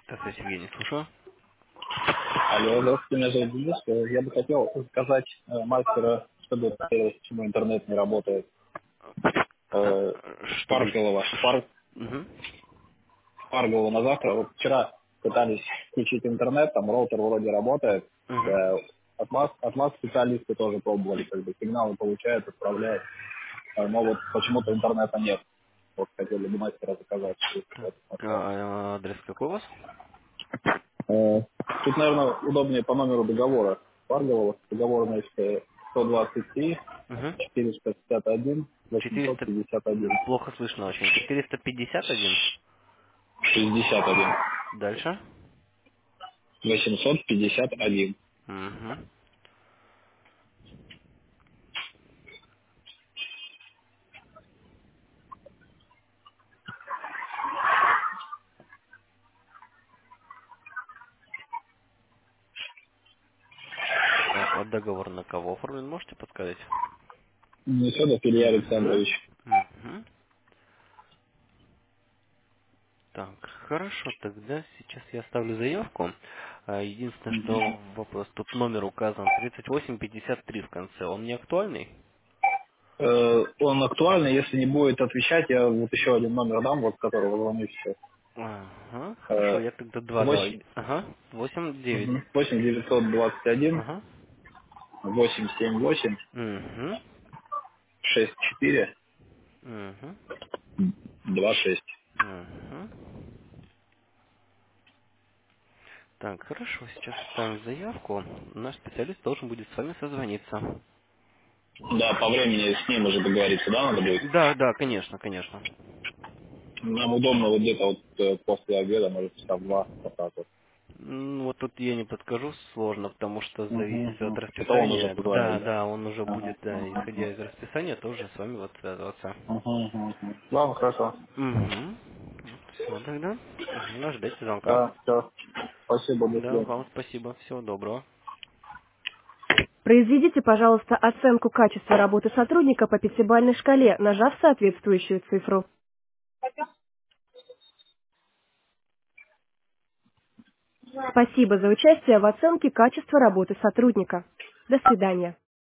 Здравствуйте, Евгений, слушаю. Алло, здравствуйте, меня зовут Денис. Я бы хотел заказать мастера, чтобы проверить, почему интернет не работает. Э, Чтобы... Спарголова. Угу. Спарголова на завтра. Вот вчера пытались включить интернет, там роутер вроде работает. Угу. Э, от вас специалисты тоже пробовали, как бы сигналы получают, отправляют. Но вот почему-то интернета нет. Вот хотели бы мастера заказать. Так, адрес какой у вас? Э, Тут, наверное, удобнее по номеру договора. Спарголова, договор, значит, 123 Угу. 451 400... 851 Плохо слышно очень. 451. 61 Дальше. 851. Угу. Так, а договор на кого оформлен, можете подсказать? Несёдов Илья Угу. Александрович. Угу. Так, хорошо, тогда сейчас я оставлю заявку. Единственное, что вопрос, тут номер указан 3853 в конце, он не актуальный? Он актуальный, если не будет отвечать, я вот еще один номер дам, вот которого звоню сейчас. Ага, хорошо, я тогда два давай. 8, Ага, 8-9. 8 921 Ага. 878 Угу. 64 Угу. 26. Угу. Так, хорошо, сейчас оставим заявку. Наш специалист должен будет с вами созвониться. Да, по времени с ним уже договориться, да, надо будет? Да, да, конечно, конечно. Нам удобно вот где-то вот после обеда, может, часа в 2, вот так вот. Вот тут я не подскажу, сложно, потому что зависит от Это он уже расписания. Да, позвонит, да? да, он уже Ага, будет, да, ага. исходя из расписания, тоже с вами вот связываться. Ладно, хорошо. Угу. Все тогда. Ну, ждите звонка. Да, все. Спасибо, до Да, свидания. вам спасибо. Всего доброго. Произведите, пожалуйста, оценку качества работы сотрудника по пятибалльной шкале, нажав соответствующую цифру. Спасибо за участие в оценке качества работы сотрудника. До свидания.